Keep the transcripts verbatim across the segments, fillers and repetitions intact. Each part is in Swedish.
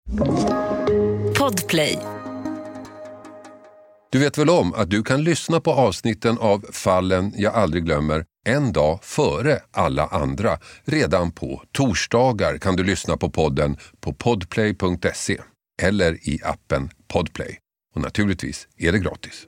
Podplay. Du vet väl om att du kan lyssna på avsnitten av Fallen jag aldrig glömmer en dag före alla andra. Redan på torsdagar kan du lyssna på podden på podplay punkt se eller i appen Podplay. Och naturligtvis är det gratis.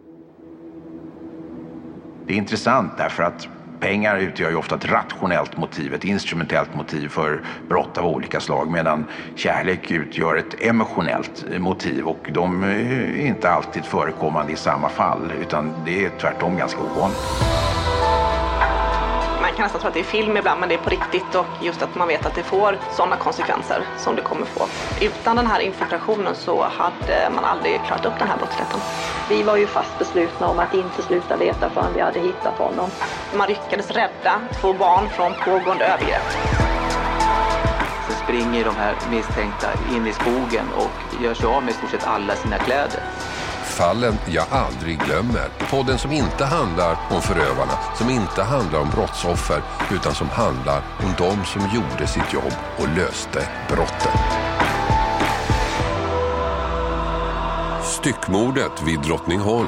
Det är intressant därför att pengar utgör ju ofta ett rationellt motiv, ett instrumentellt motiv för brott av olika slag, medan kärlek utgör ett emotionellt motiv, och de är inte alltid förekommande i samma fall, utan det är tvärtom ganska ovanligt. Man kan nästan tro att det är film ibland, men det är på riktigt, och just att man vet att det får sådana konsekvenser som det kommer få. Utan den här infiltrationen så hade man aldrig klarat upp den här brottsligheten. Vi var ju fast beslutna om att inte sluta leta förrän vi hade hittat honom. Man lyckades rädda två barn från pågående övergrepp. Så springer de här misstänkta in i skogen och gör sig av med i stort sett alla sina kläder. Fallen jag aldrig glömmer. Podden som inte handlar om förövarna, som inte handlar om brottsoffer, utan som handlar om de som gjorde sitt jobb och löste brotten. Styckmordet vid Drottningholm.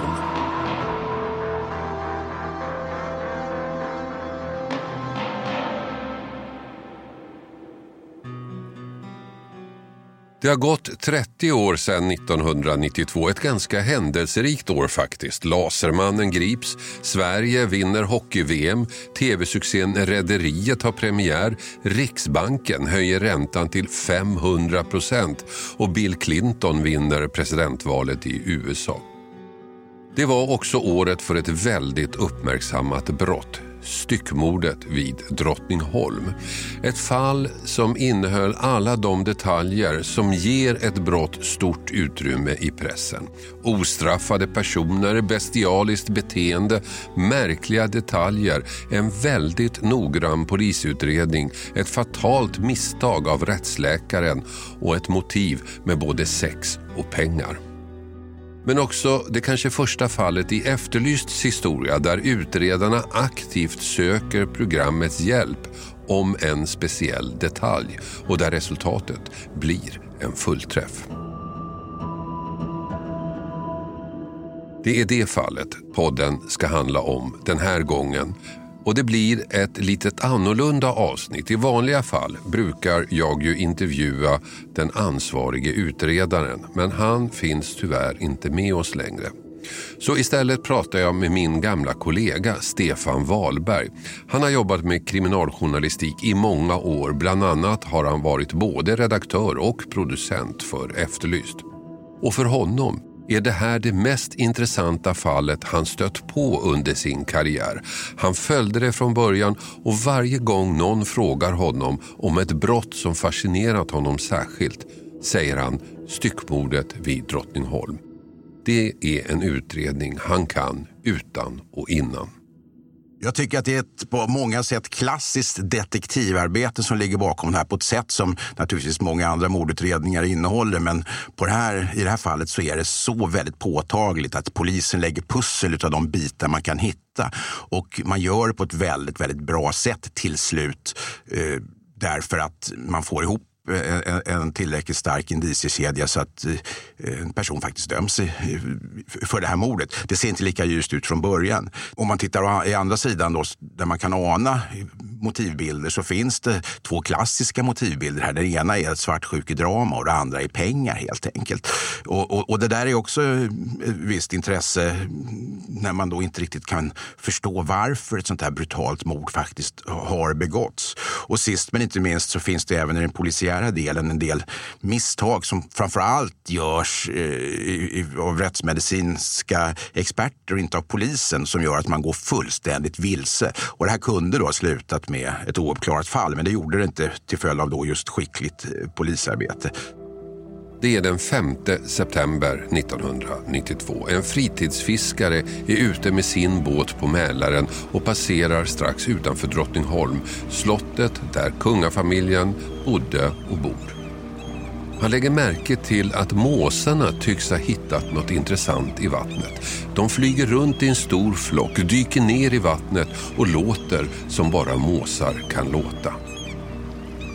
Det har gått trettio år sedan nittonhundranittiotvå, ett ganska händelserikt år faktiskt. Lasermannen grips, Sverige vinner hockey-V M, tv-succén Rederiet har premiär, Riksbanken höjer räntan till femhundra procent och Bill Clinton vinner presidentvalet i U S A. Det var också året för ett väldigt uppmärksammat brott. Styckmordet vid Drottningholm. Ett fall som innehöll alla de detaljer som ger ett brott stort utrymme i pressen. Ostraffade personer, bestialiskt beteende, märkliga detaljer, en väldigt noggrann polisutredning, ett fatalt misstag av rättsläkaren och ett motiv med både sex och pengar. Men också det kanske första fallet i Efterlysts historia där utredarna aktivt söker programmets hjälp om en speciell detalj och där resultatet blir en fullträff. Det är det fallet podden ska handla om den här gången. Och det blir ett litet annorlunda avsnitt. I vanliga fall brukar jag ju intervjua den ansvarige utredaren, men han finns tyvärr inte med oss längre. Så istället pratar jag med min gamla kollega Stefan Wahlberg. Han har jobbat med kriminaljournalistik i många år. Bland annat har han varit både redaktör och producent för Efterlyst. Och för honom är det här det mest intressanta fallet han stött på under sin karriär. Han följde det från början och varje gång någon frågar honom om ett brott som fascinerat honom särskilt säger han styckmordet vid Drottningholm. Det är en utredning han kan utan och innan. Jag tycker att det är ett på många sätt klassiskt detektivarbete som ligger bakom det här på ett sätt som naturligtvis många andra mordutredningar innehåller. Men på det här, i det här fallet så är det så väldigt påtagligt att polisen lägger pussel av de bitar man kan hitta. Och man gör det på ett väldigt, väldigt bra sätt till slut eh, därför att man får ihop en tillräckligt stark indiciekedja så att en person faktiskt döms för det här mordet. Det ser inte lika ljust ut från början. Om man tittar i andra sidan då, där man kan ana motivbilder, så finns det två klassiska motivbilder här. Den ena är ett svartsjukedrama och det andra är pengar helt enkelt. Och, och, och det där är också ett visst intresse när man då inte riktigt kan förstå varför ett sånt här brutalt mord faktiskt har begåtts. Och sist men inte minst så finns det även i den polisiära delen en del misstag som framförallt görs eh, av rättsmedicinska experter och inte av polisen, som gör att man går fullständigt vilse. Och det här kunde då ha slutat med ett ouppklarat fall, men det gjorde det inte till följd av då just skickligt polisarbete. Det är den femte september nittonhundranittiotvå. En fritidsfiskare är ute med sin båt på Mälaren och passerar strax utanför Drottningholm, slottet där kungafamiljen bodde och bor. Han lägger märke till att måsarna tycks ha hittat något intressant i vattnet. De flyger runt i en stor flock, dyker ner i vattnet och låter som bara måsar kan låta.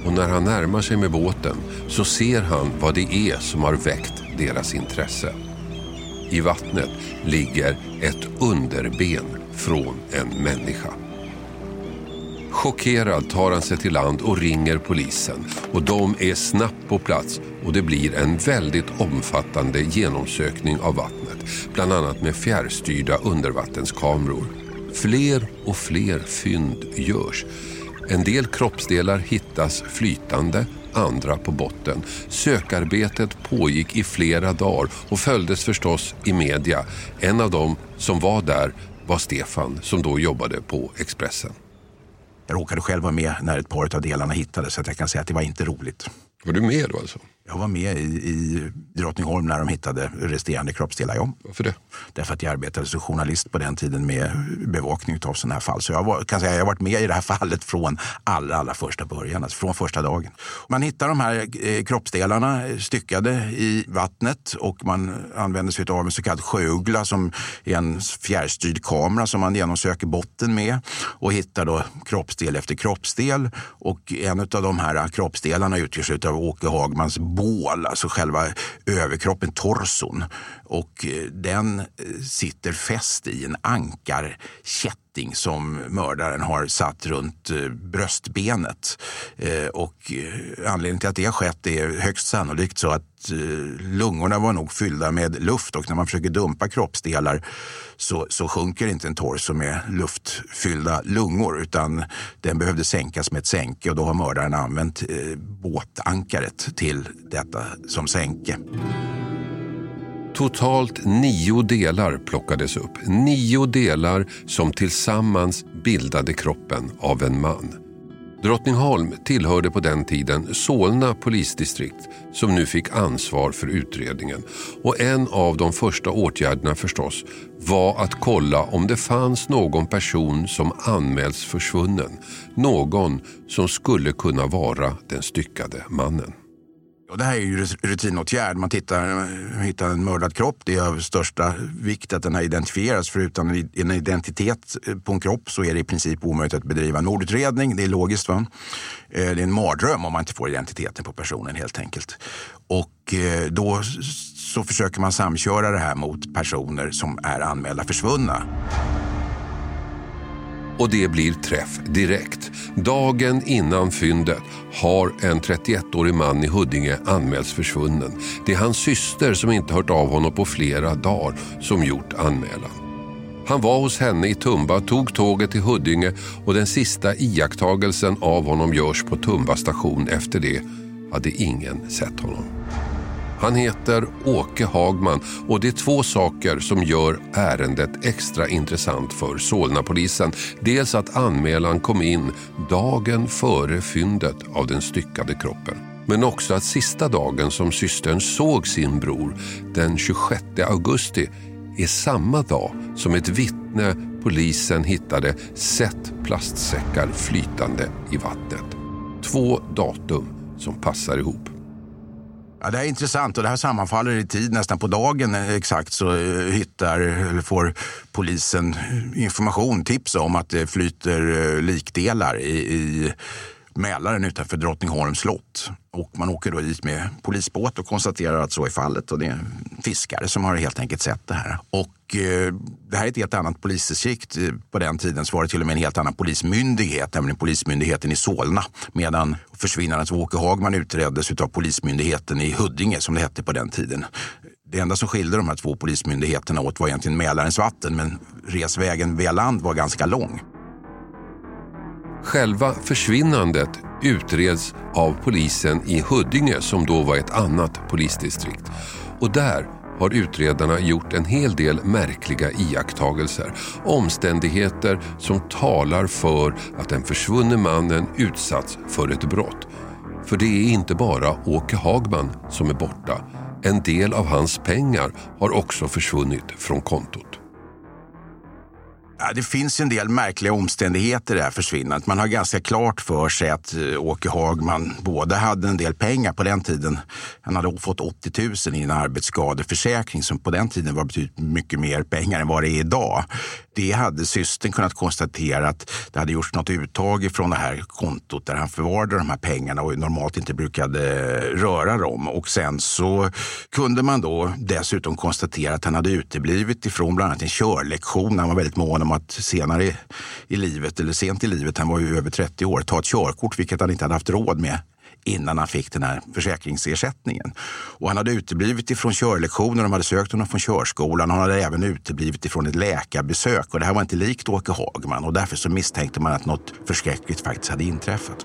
och när han närmar sig med båten så ser han vad det är som har väckt deras intresse. I vattnet ligger ett underben från en människa. Chockerad tar han sig till land och ringer polisen, och de är snabbt på plats och det blir en väldigt omfattande genomsökning av vattnet, bland annat med fjärrstyrda undervattenskameror. Fler och fler fynd görs. En del kroppsdelar hittas flytande, andra på botten. Sökarbetet pågick i flera dagar och följdes förstås i media. En av dem som var där var Stefan, som då jobbade på Expressen. Jag råkade själv vara med när ett par av delarna hittades, så att jag kan säga att det var inte roligt. Var du med då alltså? Jag var med i, i Drottningholm när de hittade resterande kroppsdelar. Ja. Varför det? Därför att jag arbetade som journalist på den tiden med bevakning av sådana här fall. Så jag var, kan säga, jag har varit med i det här fallet från allra, allra första början, alltså från första dagen. Man hittar de här eh, kroppsdelarna styckade i vattnet och man använder sig av en så kallad sjöuggla som är en fjärrstyrd kamera som man genomsöker botten med och hittar då kroppsdel efter kroppsdel. Och en av de här kroppsdelarna utgörs av Åke Hagmans bål, alltså själva överkroppen, torson. Och den sitter fäst i en ankarkätting som mördaren har satt runt bröstbenet. Och anledningen till att det har skett är högst sannolikt så att lungorna var nog fyllda med luft, och när man försöker dumpa kroppsdelar så, så sjunker inte en torso med luftfyllda lungor, utan den behövde sänkas med ett sänke, och då har mördaren använt eh, båtankaret till detta som sänke. Totalt nio delar plockades upp. Nio delar som tillsammans bildade kroppen av en man. Drottningholm tillhörde på den tiden Solna polisdistrikt, som nu fick ansvar för utredningen. Och en av de första åtgärderna förstås var att kolla om det fanns någon person som anmäls försvunnen. Någon som skulle kunna vara den styckade mannen. Och det här är ju rutinåtgärd. Man tittar, hittar en mördad kropp. Det är av största vikt att den här identifieras. För utan en identitet på en kropp så är det i princip omöjligt att bedriva en mordutredning. Det är logiskt, va? Det är en mardröm om man inte får identiteten på personen, helt enkelt. Och då så försöker man samköra det här mot personer som är anmälda försvunna. Och det blir träff direkt. Dagen innan fyndet har en trettioettårig man i Huddinge anmälts försvunnen. Det är hans syster som inte hört av honom på flera dagar som gjort anmälan. Han var hos henne i Tumba, tog tåget till Huddinge, och den sista iakttagelsen av honom görs på Tumba station. Efter det hade ingen sett honom. Han heter Åke Hagman, och det är två saker som gör ärendet extra intressant för Solna-polisen. Dels att anmälan kom in dagen före fyndet av den styckade kroppen. Men också att sista dagen som systern såg sin bror, den tjugosjätte augusti, är samma dag som ett vittne polisen hittade sett plastsäckar flytande i vattnet. Två datum som passar ihop. Ja, det är intressant, och det här sammanfaller i tid. Nästan på dagen exakt så hittar, eller får polisen information, tips om att det flyter likdelar i, i Mälaren utanför Drottningholms slott. Och man åker då dit med polisbåt och konstaterar att så är fallet. Och det är fiskare som har helt enkelt sett det här. Och eh, det här är ett helt annat polisdistrikt. På den tiden så var det till och med en helt annan polismyndighet, nämligen polismyndigheten i Solna. Medan försvinnandet av Åke Hagman utreddes av polismyndigheten i Huddinge, som det hette på den tiden. Det enda som skilde de här två polismyndigheterna åt var egentligen Mälarens vatten, men resvägen via land var ganska lång. Själva försvinnandet utreds av polisen i Huddinge, som då var ett annat polisdistrikt. Och där har utredarna gjort en hel del märkliga iakttagelser. Omständigheter som talar för att den försvunne mannen utsatts för ett brott. För det är inte bara Åke Hagman som är borta. En del av hans pengar har också försvunnit från kontot. Ja, det finns en del märkliga omständigheter i det här försvinnandet. Man har ganska klart för sig att Åke Hagman både hade en del pengar på den tiden. Han hade fått åttio tusen i en arbetsskadeförsäkring som på den tiden var betydligt mycket mer pengar än vad det är idag. Det hade systern kunnat konstatera att det hade gjorts något uttag från det här kontot där han förvarade de här pengarna och normalt inte brukade röra dem. Och sen så kunde man då dessutom konstatera att han hade uteblivit ifrån bland annat en körlektion. Han var väldigt mån om att senare i, i livet, eller sent i livet, han var ju över trettio år, ta ett körkort vilket han inte hade haft råd med innan han fick den här försäkringsersättningen. Och han hade uteblivit ifrån körlektioner, de hade sökt honom från körskolan. Han hade även uteblivit ifrån ett läkarbesök och det här var inte likt Åke Hagman och därför så misstänkte man att något förskräckligt faktiskt hade inträffat.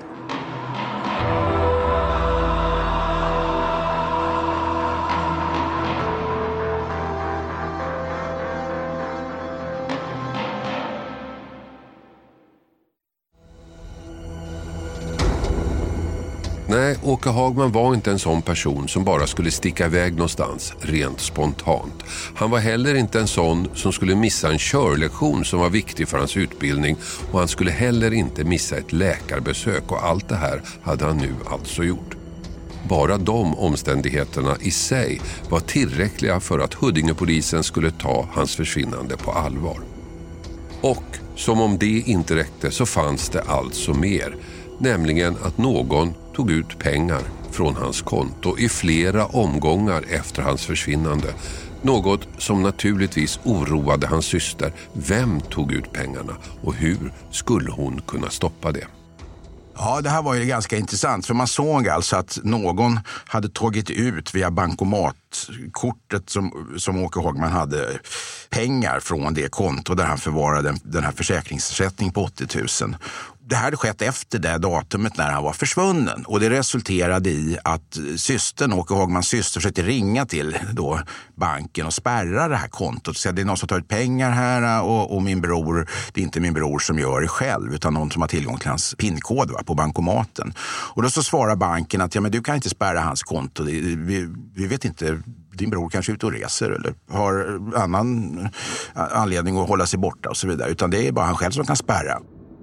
Nej, Åke Hagman var inte en sån person som bara skulle sticka iväg någonstans rent spontant. Han var heller inte en sån som skulle missa en körlektion som var viktig för hans utbildning och han skulle heller inte missa ett läkarbesök och allt det här hade han nu alltså gjort. Bara de omständigheterna i sig var tillräckliga för att Huddingepolisen skulle ta hans försvinnande på allvar. Och som om det inte räckte så fanns det alltså mer, nämligen att någon tog ut pengar från hans konto i flera omgångar efter hans försvinnande. Något som naturligtvis oroade hans syster. Vem tog ut pengarna och hur skulle hon kunna stoppa det? Ja, det här var ju ganska intressant för man såg alltså att någon hade tagit ut via bankomatkortet som, som Åke Hagman hade pengar från det konto där han förvarade den, den här försäkringsersättningen på åttio tusen. Det här hade skett efter det datumet när han var försvunnen och det resulterade i att systern, Åke Hagmans syster, försökte ringa till då banken och spärra det här kontot. Så det är någon som tar ut pengar här och, och min bror, det är inte min bror som gör det själv utan någon som har tillgång till hans pinkod va, på bankomaten. Och då så svarar banken att ja, men du kan inte spärra hans konto, vi, vi vet inte, din bror kanske är ute och reser eller har annan anledning att hålla sig borta och så vidare utan det är bara han själv som kan spärra.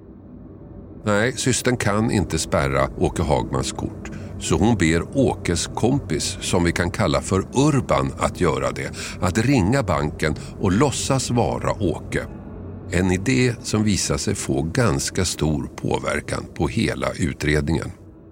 Nej, systern kan inte spärra Åke Hagmans kort. Så hon ber Åkes kompis, som vi kan kalla för Urban, att göra det. Att ringa banken och låtsas vara Åke. En idé som visar sig få ganska stor påverkan på hela utredningen.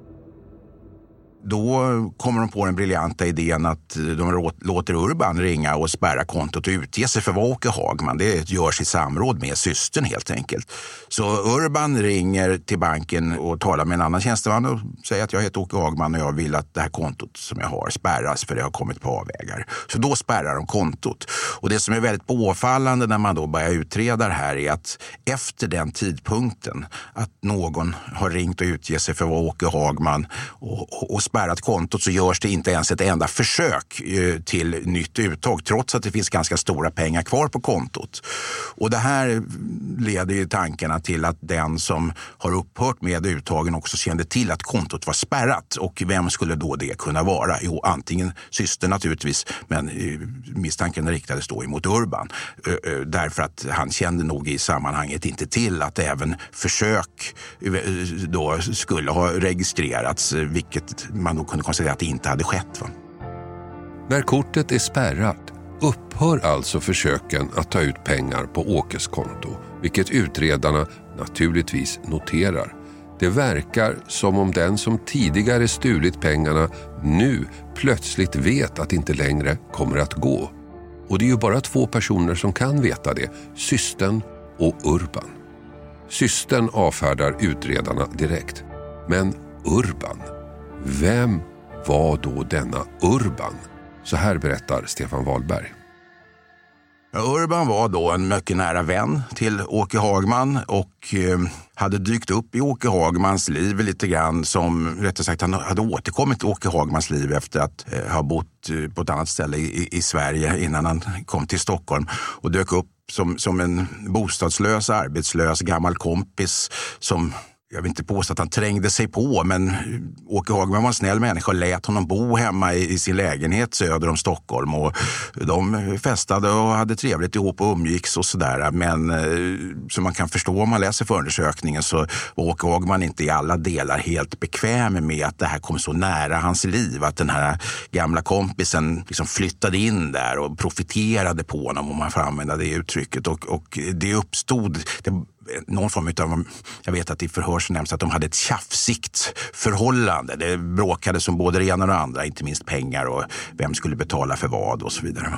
Då kommer de på den briljanta idén att de låter Urban ringa och spärra kontot och utge sig för Åke Hagman. Det görs i samråd med systern helt enkelt. Så Urban ringer till banken och talar med en annan tjänsteman och säger att jag heter Åke Hagman och jag vill att det här kontot som jag har spärras för det har kommit på avvägar. Så då spärrar de kontot. Och det som är väldigt påfallande när man då börjar utreda det här är att efter den tidpunkten att någon har ringt och utger sig för Åke Hagman och, och, och spärrat kontot så görs det inte ens ett enda försök eh, till nytt uttag trots att det finns ganska stora pengar kvar på kontot. Och det här leder ju tankarna till att den som har upphört med uttagen också kände till att kontot var spärrat. Och vem skulle då det kunna vara? Jo, antingen syster naturligtvis, men eh, misstanken riktades då emot Urban. Eh, eh, därför att han kände nog i sammanhanget inte till att även försök eh, då skulle ha registrerats, vilket man då kunde konstatera att det inte hade skett. Va? När kortet är spärrat upphör alltså försöken att ta ut pengar på Åkes konto, vilket utredarna naturligtvis noterar. Det verkar som om den som tidigare stulit pengarna nu plötsligt vet att det inte längre kommer att gå. Och det är ju bara två personer som kan veta det, systern och Urban. Systern avfärdar utredarna direkt. Men Urban, vem var då denna Urban? Så här berättar Stefan Wahlberg. Urban var då en mycket nära vän till Åke Hagman och eh, hade dykt upp i Åke Hagmans liv lite grann som, rättare sagt, han hade återkommit till Åke Hagmans liv efter att eh, ha bott eh, på ett annat ställe i, i Sverige innan han kom till Stockholm och dök upp som, som en bostadslös, arbetslös, gammal kompis som jag vill inte påstå att han trängde sig på, men Åke Hagman var en snäll människa och lät honom bo hemma i, i sin lägenhet söder om Stockholm. Och de festade och hade trevligt ihop och umgicks och sådär. Men som man kan förstå om man läser förundersökningen så var Åke Hagman inte i alla delar helt bekväm med att det här kom så nära hans liv. Att den här gamla kompisen liksom flyttade in där och profiterade på honom, om man får använda det uttrycket. Och, och det uppstod... Det, någon form av, jag vet att i förhör så nämns att de hade ett tjafsigt förhållande. Det bråkade som både det ena och det andra, inte minst pengar och vem skulle betala för vad och så vidare.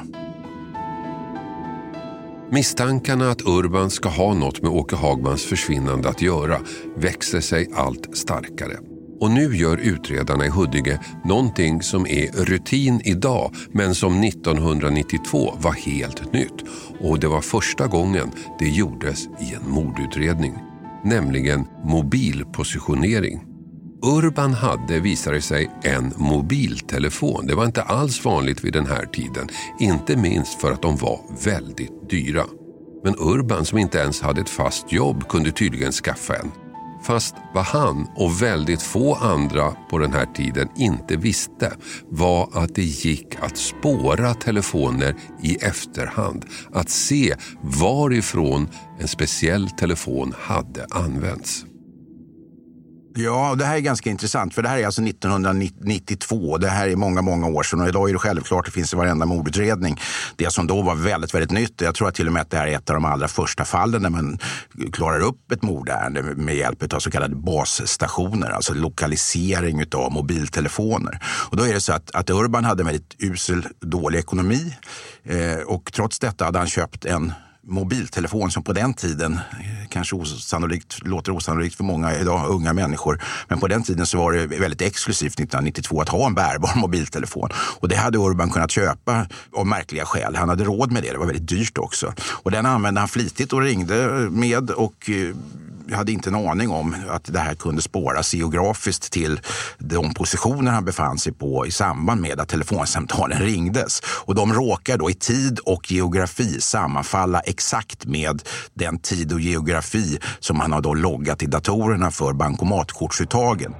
Misstankarna att Urban ska ha något med Åke Hagmans försvinnande att göra växer sig allt starkare. Och nu gör utredarna i Huddinge någonting som är rutin idag, men som nittonhundranittiotvå var helt nytt. Och det var första gången det gjordes i en mordutredning, nämligen mobilpositionering. Urban hade, visade sig, en mobiltelefon. Det var inte alls vanligt vid den här tiden, inte minst för att de var väldigt dyra. Men Urban, som inte ens hade ett fast jobb, kunde tydligen skaffa en. Fast vad han och väldigt få andra på den här tiden inte visste var att det gick att spåra telefoner i efterhand. Att se varifrån en speciell telefon hade använts. Ja, det här är ganska intressant, för det här är alltså nittonhundranittiotvå. Det här är många, många år sedan, och idag är det självklart, det finns i varenda mordutredning. Det som då var väldigt, väldigt nytt. Jag tror att till och med att det här är ett av de allra första fallen när man klarar upp ett mordärende med hjälp av så kallade basstationer, alltså lokalisering av mobiltelefoner. Och då är det så att, att Urban hade en väldigt usel, dålig ekonomi, eh, och trots detta hade han köpt en mobiltelefon som på den tiden kanske osannolikt, låter osannolikt för många idag unga människor, men på den tiden så var det väldigt exklusivt nittonhundranittiotvå att ha en bärbar mobiltelefon, och det hade Urban kunnat köpa av märkliga skäl. Han hade råd med det, det var väldigt dyrt också, och den använde han flitigt och ringde med, och jag hade inte en aning om att det här kunde spåras geografiskt till de positioner han befann sig på i samband med att telefonsamtalen ringdes. Och de råkar då i tid och geografi sammanfalla exakt med den tid och geografi som han har då loggat i datorerna för bankomatkortsuttagen.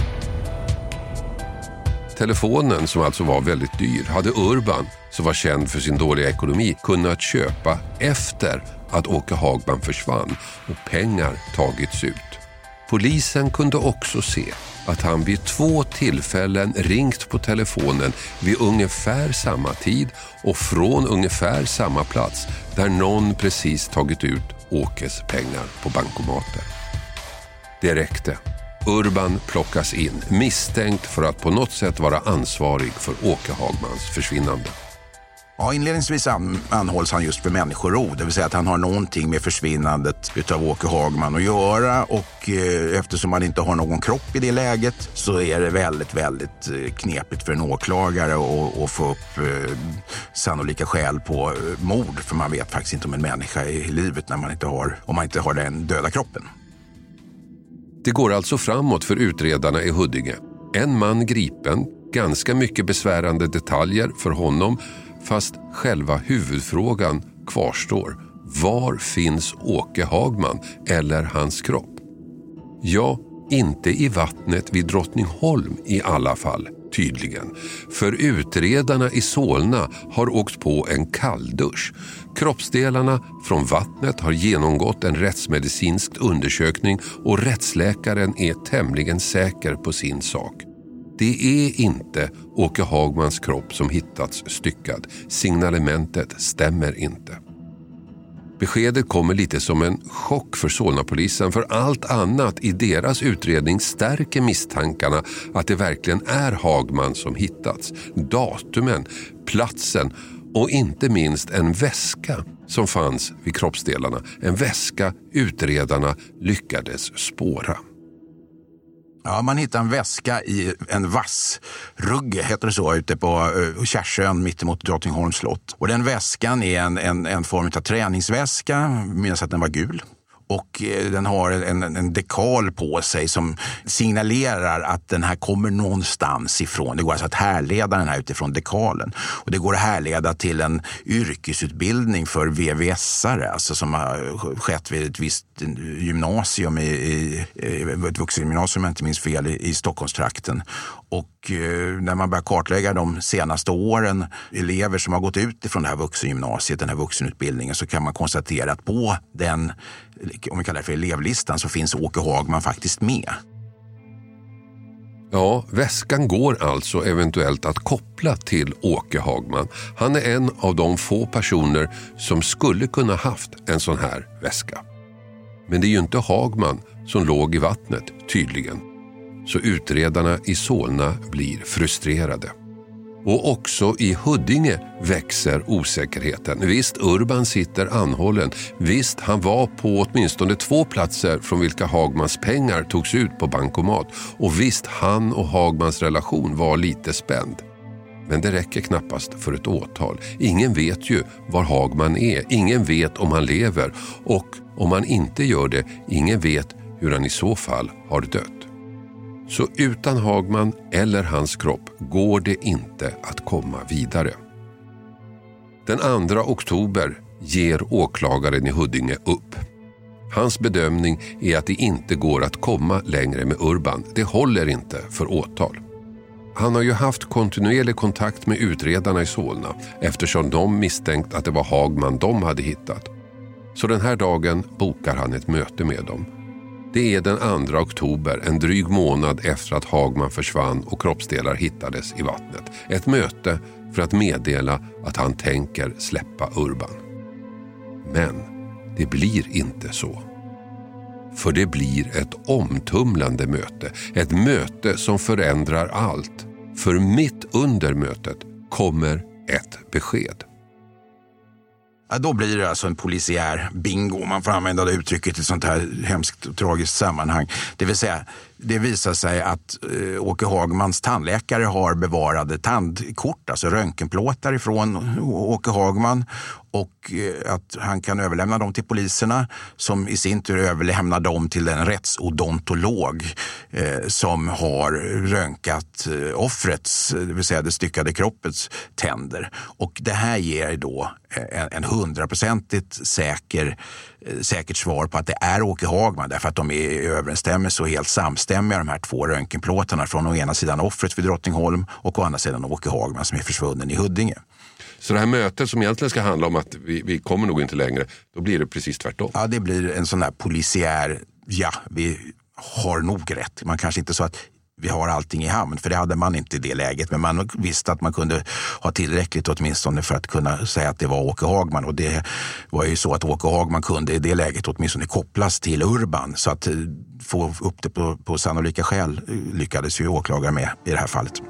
Telefonen, som alltså var väldigt dyr, hade Urban, som var känd för sin dåliga ekonomi, kunnat köpa efter att Åke Hagman försvann och pengar tagits ut. Polisen kunde också se att han vid två tillfällen ringt på telefonen vid ungefär samma tid och från ungefär samma plats där någon precis tagit ut Åkes pengar på bankomater. Det räckte. Urban plockas in, misstänkt för att på något sätt vara ansvarig för Åke Hagmans försvinnande. Ja, inledningsvis an, anhålls han just för människorov, det vill säga att han har någonting med försvinnandet utav Åke Hagman att göra, och eh, eftersom han inte har någon kropp i det läget så är det väldigt, väldigt eh, knepigt för en åklagare att, att få upp eh, sannolika skäl på eh, mord, för man vet faktiskt inte om en människa är i livet när man inte har, om man inte har den döda kroppen. Det går alltså framåt för utredarna i Huddinge. En man gripen, ganska mycket besvärande detaljer för honom, fast själva huvudfrågan kvarstår. Var finns Åke Hagman eller hans kropp? Ja, inte i vattnet vid Drottningholm i alla fall, tydligen. För utredarna i Solna har åkt på en kalldusch. Kroppsdelarna från vattnet har genomgått en rättsmedicinsk undersökning och rättsläkaren är tämligen säker på sin sak. Det är inte Åke Hagmans kropp som hittats styckad. Signalementet stämmer inte. Beskedet kommer lite som en chock för Solnapolisen, för allt annat i deras utredning stärker misstankarna att det verkligen är Hagman som hittats. Datumen, platsen och inte minst en väska som fanns vid kroppsdelarna. En väska utredarna lyckades spåra. Ja, man hittar en väska i en vassrugge, heter det så, ute på uh, Kärsön mittemot Drottningholms slott. Och den väskan är en, en, en form av träningsväska, minns att den var gul. och den har en, en dekal på sig som signalerar att den här kommer någonstans ifrån. Det går alltså att härleda den här utifrån dekalen. Och det går att härleda till en yrkesutbildning för V V S-are, alltså som har skett vid ett visst gymnasium, i, i, ett vuxengymnasium, inte minst fel, i, i Stockholmstrakten. Och eh, när man börjar kartlägga de senaste åren elever som har gått ut ifrån det här vuxengymnasiet, den här vuxenutbildningen, så kan man konstatera att på den, om vi kallar det för elevlistan, så finns Åke Hagman faktiskt med. Ja, väskan går alltså eventuellt att koppla till Åke Hagman. Han är en av de få personer som skulle kunna haft en sån här väska. Men det är ju inte Hagman som låg i vattnet, tydligen. Så utredarna i Solna blir frustrerade. Och också i Huddinge växer osäkerheten. Visst, Urban sitter anhållen. Visst, han var på åtminstone två platser från vilka Hagmans pengar togs ut på bankomat. Och visst, han och Hagmans relation var lite spänd. Men det räcker knappast för ett åtal. Ingen vet ju var Hagman är. Ingen vet om han lever. Och om han inte gör det, ingen vet hur han i så fall har dött. Så utan Hagman eller hans kropp går det inte att komma vidare. Den andra oktober ger åklagaren i Huddinge upp. Hans bedömning är att det inte går att komma längre med Urban. Det håller inte för åtal. Han har ju haft kontinuerlig kontakt med utredarna i Solna eftersom de misstänkt att det var Hagman de hade hittat. Så den här dagen bokar han ett möte med dem. Det är den andra oktober, en dryg månad efter att Hagman försvann och kroppsdelar hittades i vattnet. Ett möte för att meddela att han tänker släppa Urban. Men det blir inte så. För det blir ett omtumlande möte. Ett möte som förändrar allt. För mitt under mötet kommer ett besked. Ja, då blir det alltså en polisiär bingo, man får använda det uttrycket i ett sånt här hemskt och tragiskt sammanhang. Det vill säga, det visar sig att eh, Åke Hagmans tandläkare har bevarade tandkort, alltså röntgenplåtar ifrån Åke Hagman, och eh, att han kan överlämna dem till poliserna som i sin tur överlämnar dem till en rättsodontolog eh, som har röntgat eh, offrets, det vill säga det styckade kroppets tänder. Och det här ger då en, en hundraprocentigt säker, eh, säkert svar på att det är Åke Hagman, därför att de är i överensstämmelse och helt samstämmiga, de här två röntgenplåtarna, från å ena sidan offret vid Drottningholm och å andra sidan Åke Hagman som är försvunnen i Huddinge. Så det här mötet som egentligen ska handla om att vi, vi kommer nog inte längre, då blir det precis tvärtom. Ja, det blir en sån här polisiär, ja, vi har nog rätt. Man kanske inte så att vi har allting i hamn, för det hade man inte i det läget, men man visste att man kunde ha tillräckligt åtminstone för att kunna säga att det var Åke Hagman, och det var ju så att Åke Hagman kunde i det läget åtminstone kopplas till Urban, så att få upp det på, på sannolika skäl lyckades ju åklagare med i det här fallet.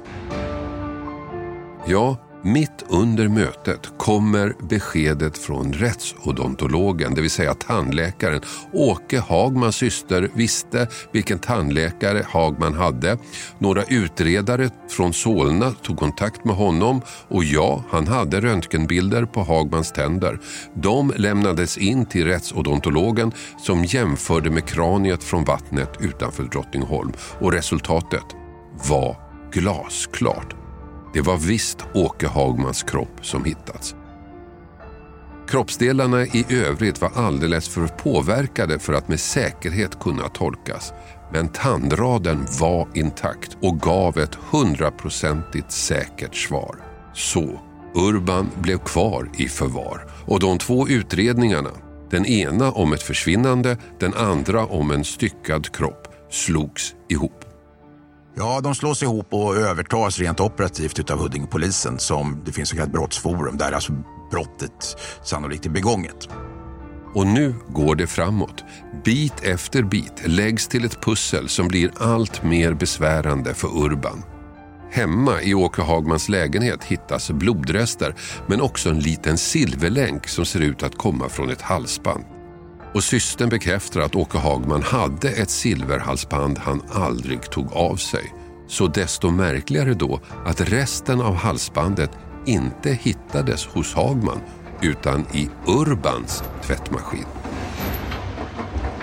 Ja, mitt under mötet kommer beskedet från rättsodontologen, det vill säga tandläkaren. Åke Hagmans syster visste vilken tandläkare Hagman hade. Några utredare från Solna tog kontakt med honom, och ja, han hade röntgenbilder på Hagmans tänder. De lämnades in till rättsodontologen som jämförde med kraniet från vattnet utanför Drottningholm, och resultatet var glasklart. Det var visst Åke Hagmans kropp som hittats. Kroppsdelarna i övrigt var alldeles för påverkade för att med säkerhet kunna tolkas. Men tandraden var intakt och gav ett hundraprocentigt säkert svar. Så Urban blev kvar i förvar, och de två utredningarna, den ena om ett försvinnande, den andra om en styckad kropp, slogs ihop. Ja, de slås ihop och övertas rent operativt utav Huddingepolisen, som det finns ett brottsforum där alltså brottet sannolikt är begånget. Och nu går det framåt. Bit efter bit läggs till ett pussel som blir allt mer besvärande för Urban. Hemma i Åke Hagmans lägenhet hittas blodrester, men också en liten silverlänk som ser ut att komma från ett halsband. Och systern bekräftar att Åke Hagman hade ett silverhalsband han aldrig tog av sig. Så desto märkligare då att resten av halsbandet inte hittades hos Hagman utan i Urbans tvättmaskin.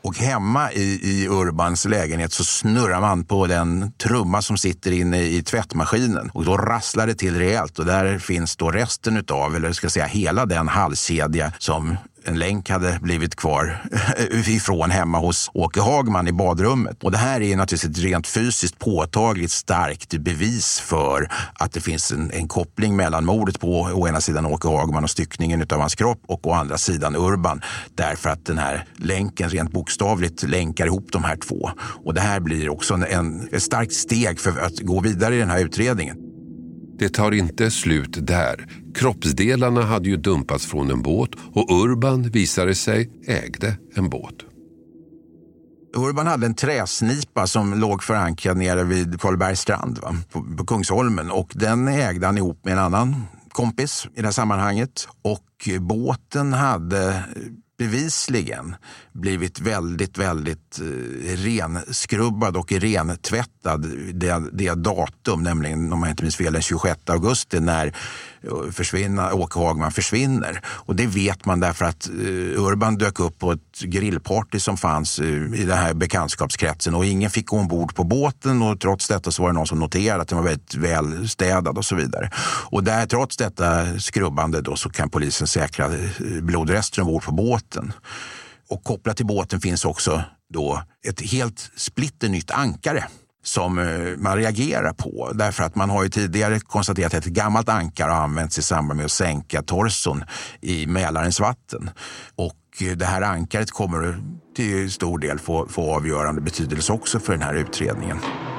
Och hemma i, i Urbans lägenhet så snurrar man på den trumma som sitter inne i tvättmaskinen. Och då rasslar det till rejält och där finns då resten utav, eller ska jag säga hela den halskedja som en länk hade blivit kvar ifrån hemma hos Åke Hagman i badrummet. Och det här är naturligtvis ett rent fysiskt påtagligt starkt bevis för att det finns en, en koppling mellan mordet på å ena sidan Åke Hagman och styckningen utav hans kropp och å andra sidan Urban. Därför att den här länken rent bokstavligt länkar ihop de här två. Och det här blir också en, en, ett starkt steg för att gå vidare i den här utredningen. Det tar inte slut där. Kroppsdelarna hade ju dumpats från en båt och Urban visade sig ägde en båt. Urban hade en träsnipa som låg förankrad nere vid Karlbergs strand, va? På, på Kungsholmen, och den ägde han ihop med en annan kompis i det här sammanhanget. Och båten hade bevisligen blivit väldigt, väldigt eh, renskrubbad och rentvättad det, det datum, nämligen om man inte minns fel den tjugosjätte augusti när försvinna, Åke Hagman försvinner. Och det vet man därför att eh, Urban dök upp på ett grillparty som fanns eh, i den här bekantskapskretsen och ingen fick gå ombord på båten och trots detta så var det någon som noterade att den var väldigt välstädad och så vidare. Och där, trots detta skrubbande då, så kan polisen säkra eh, blodrester ombord på båten. Och kopplat till båten finns också då ett helt splitternytt ankare som man reagerar på. Därför att man har ju tidigare konstaterat att ett gammalt ankare har använts i samband med att sänka torson i Mälarens vatten. Och det här ankaret kommer till stor del få, få avgörande betydelse också för den här utredningen.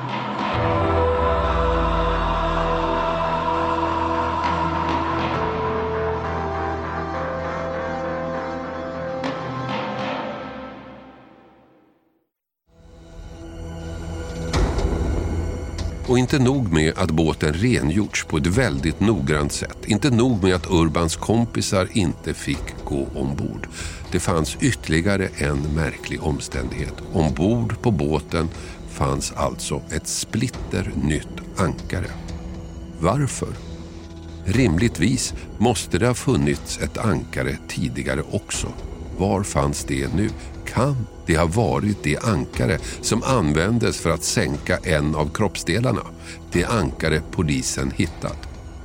Och inte nog med att båten rengjorts på ett väldigt noggrant sätt. Inte nog med att Urbans kompisar inte fick gå ombord. Det fanns ytterligare en märklig omständighet. Ombord på båten fanns alltså ett splitter nytt ankare. Varför? Rimligtvis måste det ha funnits ett ankare tidigare också. Var fanns det nu? Kan det ha varit det ankare som användes för att sänka en av kroppsdelarna? Det ankare polisen hittat.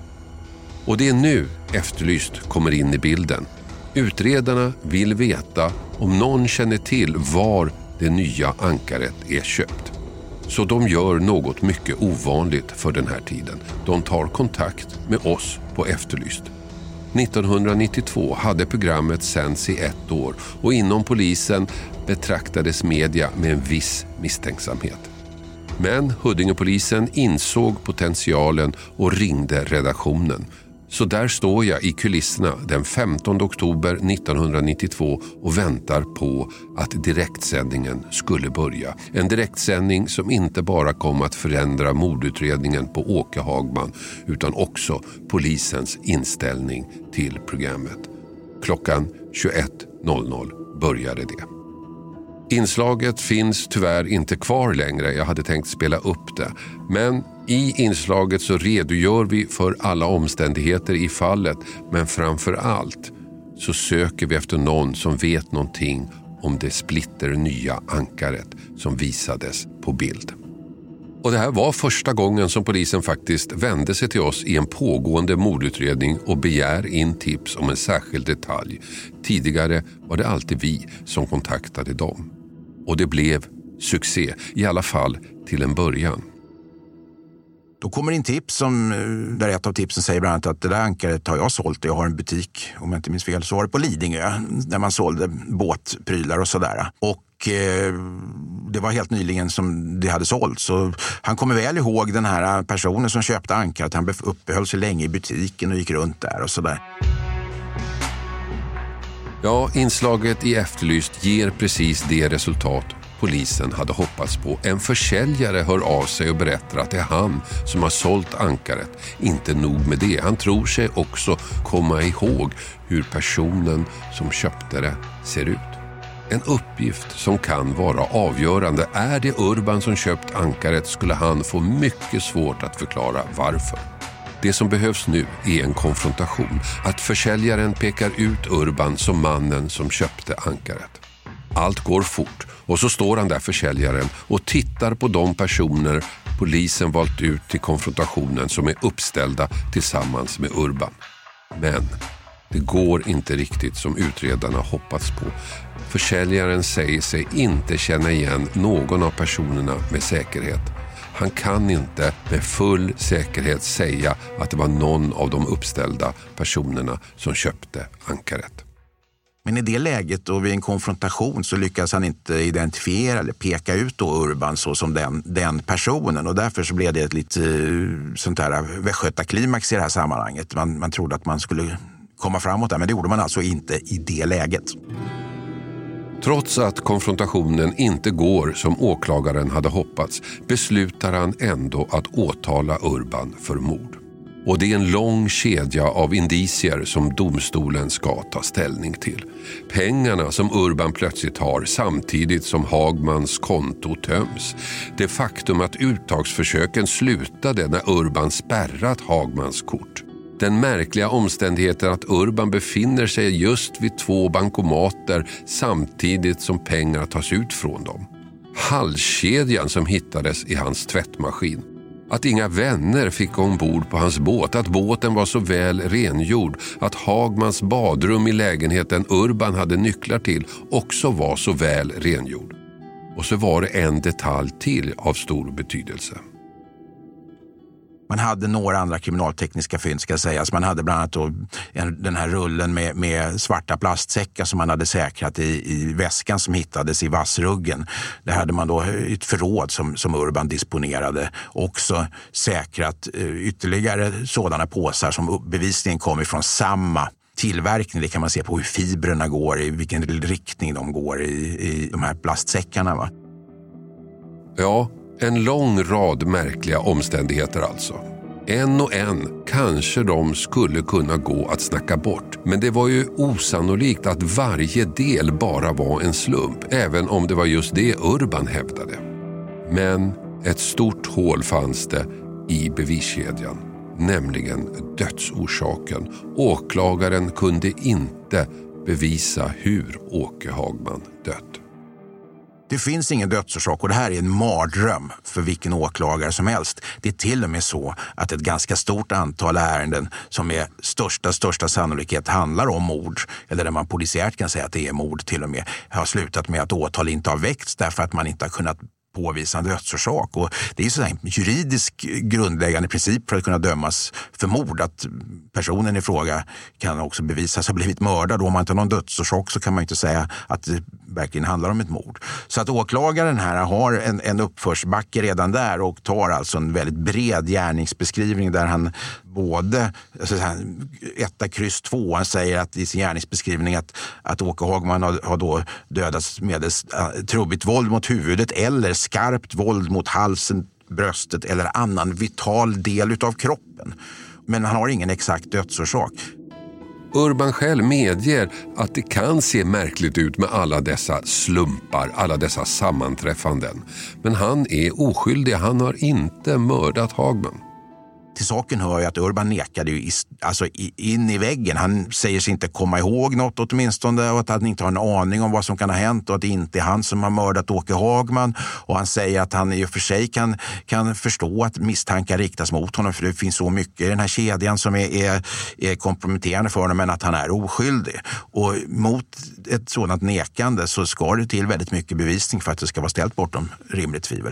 Och det är nu Efterlyst kommer in i bilden. Utredarna vill veta om någon känner till var det nya ankaret är köpt. Så de gör något mycket ovanligt för den här tiden. De tar kontakt med oss på Efterlyst. nittonhundranittiotvå hade programmet sänds i ett år och inom polisen betraktades media med en viss misstänksamhet. Men Huddingepolisen insåg potentialen och ringde redaktionen. Så där står jag i kulisserna den femtonde oktober nittonhundranittiotvå och väntar på att direktsändningen skulle börja. En direktsändning som inte bara kom att förändra mordutredningen på Åke Hagman utan också polisens inställning till programmet. Klockan tjugoett noll noll började det. Inslaget finns tyvärr inte kvar längre, jag hade tänkt spela upp det. Men i inslaget så redogör vi för alla omständigheter i fallet, men framför allt så söker vi efter någon som vet någonting om det splitter nya ankaret som visades på bild. Och det här var första gången som polisen faktiskt vände sig till oss i en pågående mordutredning och begär in tips om en särskild detalj. Tidigare var det alltid vi som kontaktade dem. Och det blev succé, i alla fall till en början. Då kommer in tips som, där ett av tipsen säger bland annat att det där ankaret har jag sålt. Jag har en butik, om jag inte minns fel, så var det på Lidingö där man sålde båtprylar och sådär. Och eh, det var helt nyligen som det hade sålt. Så han kommer väl ihåg den här personen som köpte ankaret. Han uppehöll sig länge i butiken och gick runt där och sådär. Ja, inslaget i Efterlyst ger precis det resultat polisen hade hoppats på. En försäljare hör av sig och berättar att det är han som har sålt ankaret. Inte nog med det, han tror sig också komma ihåg hur personen som köpte det ser ut. En uppgift som kan vara avgörande. Är det Urban som köpt ankaret skulle han få mycket svårt att förklara varför. Det som behövs nu är en konfrontation. Att försäljaren pekar ut Urban som mannen som köpte ankaret. Allt går fort och så står han där, försäljaren, och tittar på de personer polisen valt ut till konfrontationen som är uppställda tillsammans med Urban. Men det går inte riktigt som utredarna hoppats på. Försäljaren säger sig inte känna igen någon av personerna med säkerhet. Han kan inte med full säkerhet säga att det var någon av de uppställda personerna som köpte ankaret. Men i det läget och vid en konfrontation så lyckas han inte identifiera eller peka ut då Urban så som den, den personen. Och därför så blev det ett lite sånt här västgötaklimax i det här sammanhanget. Man, man trodde att man skulle komma framåt där, men det gjorde man alltså inte i det läget. Trots att konfrontationen inte går som åklagaren hade hoppats beslutar han ändå att åtala Urban för mord. Och det är en lång kedja av indicier som domstolen ska ta ställning till. Pengarna som Urban plötsligt har samtidigt som Hagmans konto töms. Det faktum att uttagsförsöken slutade när Urban spärrat Hagmans kort. Den märkliga omständigheten att Urban befinner sig just vid två bankomater samtidigt som pengar tas ut från dem. Halskedjan som hittades i hans tvättmaskin. Att inga vänner fick ombord på hans båt, att båten var så väl rengjord, att Hagmans badrum i lägenheten Urban hade nycklar till också var så väl rengjord. Och så var det en detalj till av stor betydelse. Man hade några andra kriminaltekniska fynd ska sägas. Man hade bland annat då en, den här rullen med, med svarta plastsäckar som man hade säkrat i, i väskan som hittades i vassruggen. Där hade man då ett förråd som, som Urban disponerade. Också säkrat eh, ytterligare sådana påsar som bevisligen kom ifrån samma tillverkning. Det kan man se på hur fibrerna går, i vilken riktning de går i, i de här plastsäckarna, va? Ja, en lång rad märkliga omständigheter alltså. En och en kanske de skulle kunna gå att snacka bort. Men det var ju osannolikt att varje del bara var en slump, även om det var just det Urban hävdade. Men ett stort hål fanns det i beviskedjan, nämligen dödsorsaken. Åklagaren kunde inte bevisa hur Åke Hagman dött. Det finns ingen dödsorsak och det här är en mardröm för vilken åklagare som helst. Det är till och med så att ett ganska stort antal ärenden som med största, största sannolikhet handlar om mord, eller där man polisiärt kan säga att det är mord till och med, har slutat med att åtal inte har väckts därför att man inte har kunnat påvisa en dödsorsak. Och det är så en juridisk grundläggande princip för att kunna dömas för mord, att personen i fråga kan också bevisas ha blivit mördad. Och om man inte har någon dödsorsak så kan man inte säga att det verkligen handlar om ett mord. Så att åklagaren här har en, en uppförsbacke redan där och tar alltså en väldigt bred gärningsbeskrivning där han både alltså etta kryss två, han säger att i sin gärningsbeskrivning att, att Åke Hagman har, har då dödats med uh, trubbigt våld mot huvudet eller skarpt våld mot halsen, bröstet eller annan vital del utav kroppen. Men han har ingen exakt dödsorsak. Urban själv medger att det kan se märkligt ut med alla dessa slumpar, alla dessa sammanträffanden. Men han är oskyldig, han har inte mördat Hagman. Till saken hör ju att Urban nekade ju i, alltså in i väggen. Han säger sig inte komma ihåg något åtminstone och att han inte har en aning om vad som kan ha hänt och att det inte är han som har mördat Åke Hagman. Och han säger att han i och för sig kan, kan förstå att misstankar riktas mot honom för det finns så mycket i den här kedjan som är, är, är komprometterande för honom, men att han är oskyldig. Och mot ett sådant nekande så ska det till väldigt mycket bevisning för att det ska vara ställt bortom rimligt tvivel.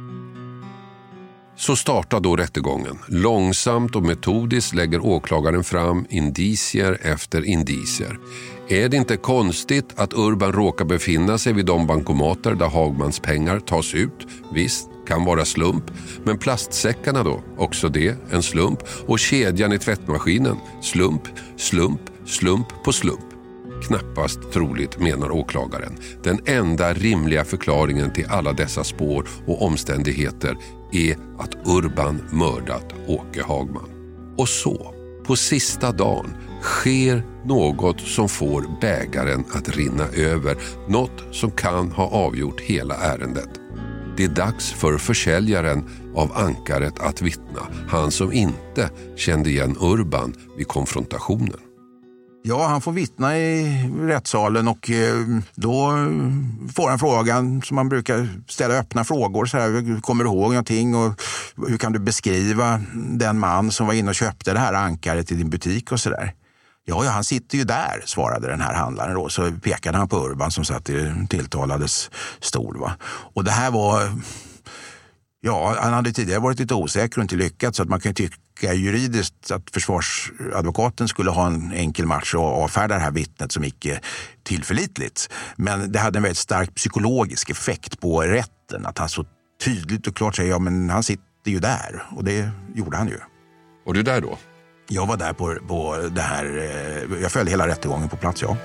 Så startar då rättegången. Långsamt och metodiskt lägger åklagaren fram indicier efter indicier. Är det inte konstigt att Urban råkar befinna sig vid de bankomater där Hagmans pengar tas ut? Visst, kan vara slump. Men plastsäckarna då? Också det, en slump. Och kedjan i tvättmaskinen? Slump, slump, slump på slump. Knappast troligt, menar åklagaren. Den enda rimliga förklaringen till alla dessa spår och omständigheter är att Urban mördat Åke Hagman. Och så, på sista dagen, sker något som får bägaren att rinna över. Något som kan ha avgjort hela ärendet. Det är dags för försäljaren av ankaret att vittna. Han som inte kände igen Urban vid konfrontationen. Ja, han får vittna i rättssalen och då får han frågan som man brukar ställa öppna frågor. Så här, kommer du ihåg någonting och hur kan du beskriva den man som var inne och köpte det här ankaret i din butik och sådär? Ja, ja, han sitter ju där, svarade den här handlaren då. Så pekade han på Urban som satt i tilltalades stol. Va? Och det här var... Ja, han hade tidigare varit lite osäker och inte lyckats, så att man kan tycka juridiskt att försvarsadvokaten skulle ha en enkel match och avfärda det här vittnet som icke tillförlitligt. Men det hade en väldigt stark psykologisk effekt på rätten, att han så tydligt och klart säger ja, men han sitter ju där, och det gjorde han ju. Och du där då? Jag var där på, på det här, jag följde hela rättegången på plats, ja.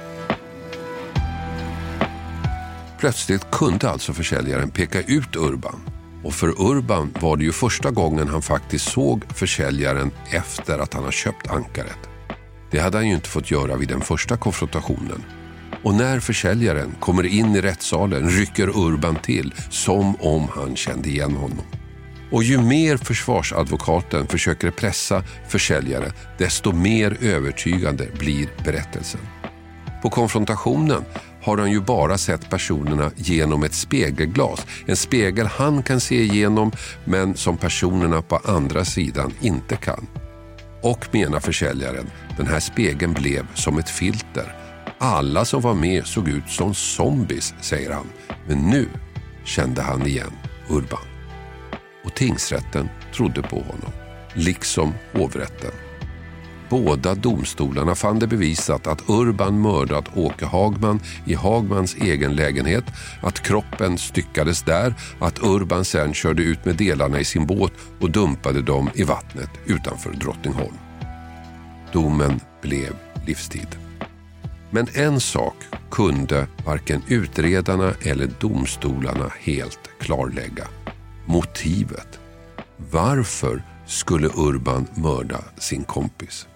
Plötsligt kunde alltså försäljaren peka ut Urban. Och för Urban var det ju första gången han faktiskt såg försäljaren efter att han har köpt ankaret. Det hade han ju inte fått göra vid den första konfrontationen. Och när försäljaren kommer in i rättssalen rycker Urban till som om han kände igen honom. Och ju mer försvarsadvokaten försöker pressa försäljaren, desto mer övertygande blir berättelsen. På konfrontationen har han ju bara sett personerna genom ett spegelglas. En spegel han kan se igenom, men som personerna på andra sidan inte kan. Och menar försäljaren, den här spegeln blev som ett filter. Alla som var med såg ut som zombies, säger han. Men nu kände han igen Urban. Och tingsrätten trodde på honom, liksom hovrätten. Båda domstolarna fann det bevisat att Urban mördat Åke Hagman i Hagmans egen lägenhet, att kroppen styckades där, att Urban sen körde ut med delarna i sin båt och dumpade dem i vattnet utanför Drottningholm. Domen blev livstid. Men en sak kunde varken utredarna eller domstolarna helt klarlägga. Motivet. Varför skulle Urban mörda sin kompis?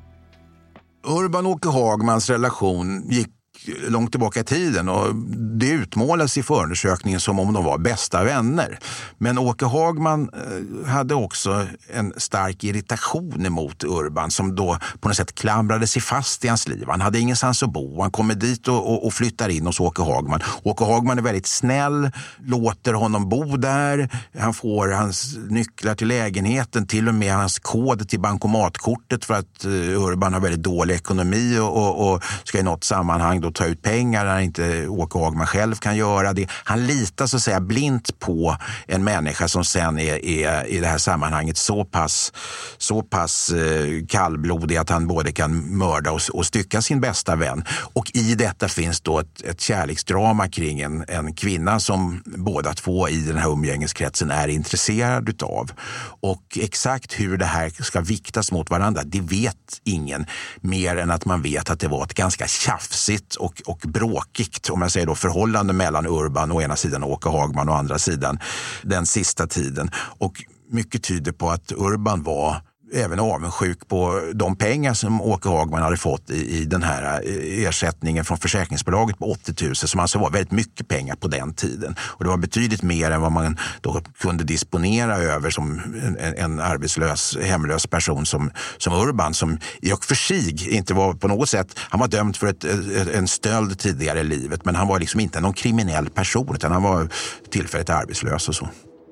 Urban och Åke Hagmans relation gick långt tillbaka i tiden och det utmålas i förundersökningen som om de var bästa vänner. Men Åke Hagman hade också en stark irritation emot Urban som då på något sätt klamrade sig fast i hans liv. Han hade ingenstans att bo. Han kommer dit och, och, och flyttar in hos Åke Hagman. Åke Hagman är väldigt snäll, låter honom bo där. Han får hans nycklar till lägenheten, till och med hans kod till bankomatkortet för att Urban har väldigt dålig ekonomi och, och, och ska i något sammanhang då ta ut pengar när inte Åke Hagman själv kan göra det. Han litar så att säga blint på en människa som sen är, är i det här sammanhanget så pass, så pass eh, kallblodig att han både kan mörda och, och stycka sin bästa vän. Och i detta finns då ett, ett kärleksdrama kring en, en kvinna som båda två i den här umgängeskretsen är intresserad utav. Och exakt hur det här ska viktas mot varandra, det vet ingen mer än att man vet att det var ett ganska tjafsigt och, och bråkigt, om jag säger då, förhållande mellan Urban å ena sidan och Åke Hagman å andra sidan den sista tiden. Och mycket tyder på att Urban var även avundsjuk på de pengar som Åke Hagman hade fått i, i den här ersättningen från försäkringsbolaget på åttio tusen, som alltså var väldigt mycket pengar på den tiden. Och det var betydligt mer än vad man då kunde disponera över som en, en arbetslös, hemlös person som, som Urban, som i och för sig inte var på något sätt, han var dömd för ett, en stöld tidigare i livet, men han var liksom inte någon kriminell person, utan han var tillfälligt arbetslös och så.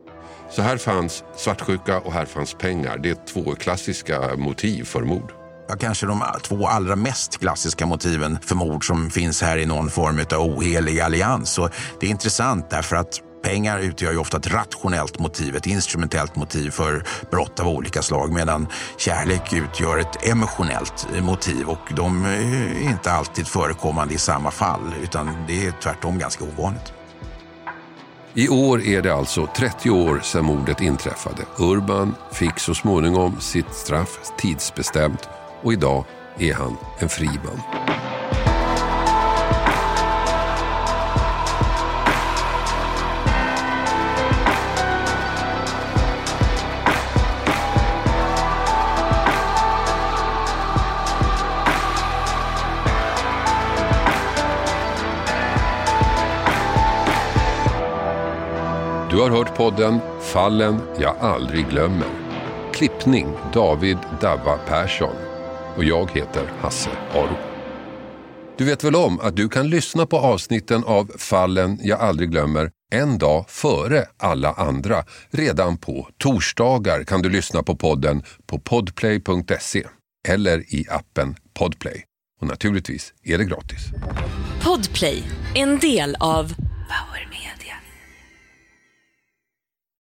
Så här fanns svartsjuka och här fanns pengar. Det är två klassiska motiv för mord. Ja, kanske de två allra mest klassiska motiven för mord som finns här i någon form av ohelig allians. Och det är intressant därför att pengar utgör ju ofta ett rationellt motiv, ett instrumentellt motiv för brott av olika slag, medan kärlek utgör ett emotionellt motiv, och de är inte alltid förekommande i samma fall, utan det är tvärtom ganska ovanligt. I år är det alltså trettio år sedan mordet inträffade. Urban fick så småningom sitt straff tidsbestämt och idag är han en fri man. Du har hört podden Fallen jag aldrig glömmer. Klippning David Davva Persson. Och jag heter Hasse Aro. Du vet väl om att du kan lyssna på avsnitten av Fallen jag aldrig glömmer en dag före alla andra. Redan på torsdagar kan du lyssna på podden på podplay punkt se eller i appen Podplay. Och naturligtvis är det gratis. Podplay, en del av